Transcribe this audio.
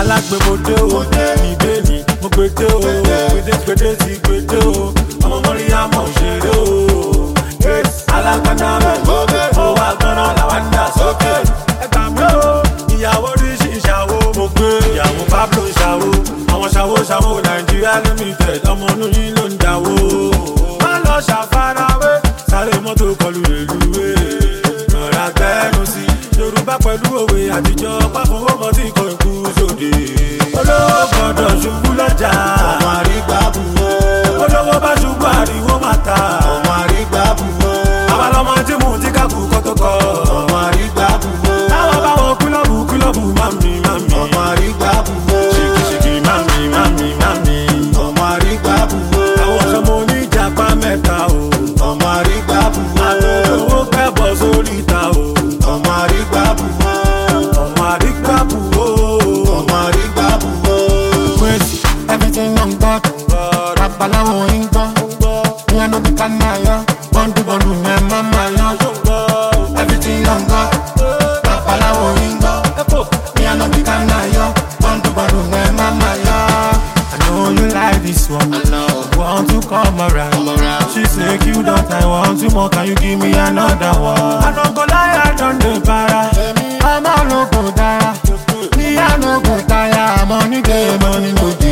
alágbèmọdé o ìbéèni mo gbèdé o gbèdé ti gbèdé o ọmọ mọ́rí àmọ́ òṣèré o alágbádá rẹ̀ owó agbọ́nà làwọn ń dà sókè ẹgbà mi o ìyàwó ríṣì ìṣàwó mo gbé ìyàwó Pablo ìṣàwó àwọn ṣàwó Nàìjíríà limited ọmọ inú yín ló ń dáwó má lọ ṣàfarawé sáré mọ́tò kọlù rèlúwé rọra gbẹ́nu sí Yorùbá pẹ̀lú òwe àtijọ́ páfọwọ́mọ tí kò kú sóde olówó gbọ́dọ̀ ṣubú lọ́jà ọmọ àrígbá bùwọ́ olówó bá ṣubú àríwó máa ta ọmọ àrígbá bùwọ́ àbálọ́mọ tí mú tí kákù kọ́tọ́kọ́ ọmọ àrígbá bùwọ́ táwọn bá wọn kílọ̀bù mami ọmọ àrígbá bùwọ́ ṣìkìṣìkì mami ọmọ àrígbá bùwọ́ àwọn ọ̀ṣọ́mọ oníjàpá mẹ́ta o ọmọ àrígbá bùwọ́ àtòlówó pẹ́bọ̀ sórí ìta o ọmọ àrígbá bùwọ́ ọmọ àrígbá bùwọ́ ọmọ àrígbá bùwọ́. Crazy, everything on God. Rapalawo in God. Me I know the canaya. Bandu me mama ya. Everything on God. Rapalawo in God. Me I know the canaya. Bandu me mama ya. I know you like this one. I know. Want to come around. She say you don't I want you more. Can you give me another one? I don't go lie, I don't do para. I'm a no go die. Me I no go tire. Money day, money no